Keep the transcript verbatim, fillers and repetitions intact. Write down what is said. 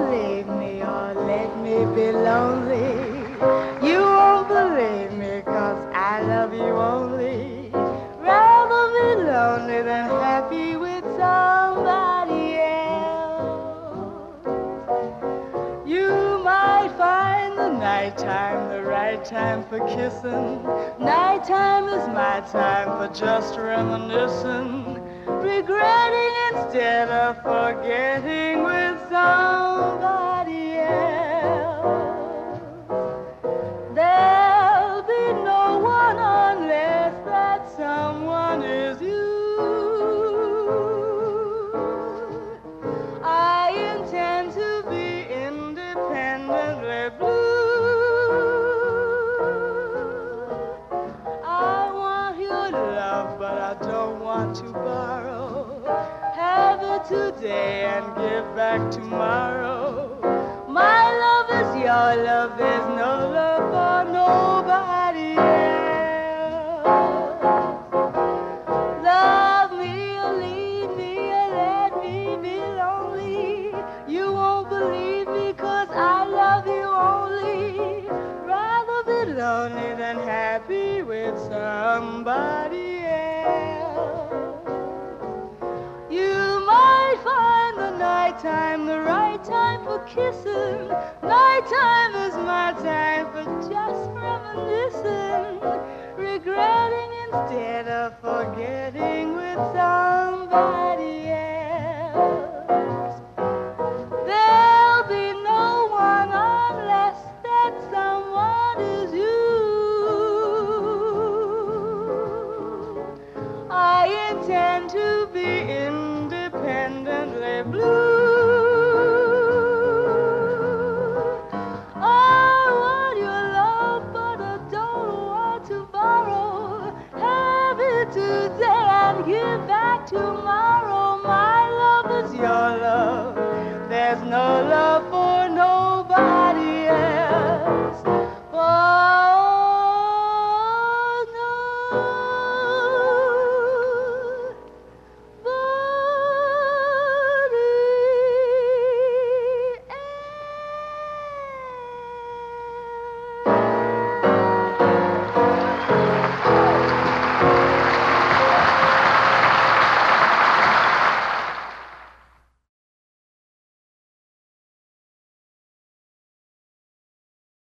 believe me or let me be lonely. You won't believe me 'cause I love you only. Rather be lonely than happy with somebody else. You might find the nighttime the right time for kissing. Nighttime is my time for just reminiscing, regretting instead of forgetting with somebody else. There'll be no one unless that someone is you. I intend to be independently blue. I want your love, but I don't want to borrow. Have it today and give back tomorrow. My love is your love, there's no love for nobody else. Love me or leave me or let me be lonely. You won't believe me 'cause I love you only. Rather be lonely than happy with somebody else. You might find the nighttime the right time for kissing. Nighttime is my time for just reminiscing, regretting instead of forgetting with somebody else. There'll be no one unless that someone is you. I intend to be independently blue. I want your love, but I don't want to borrow. Have it today and give back tomorrow. My love is your love. There's no love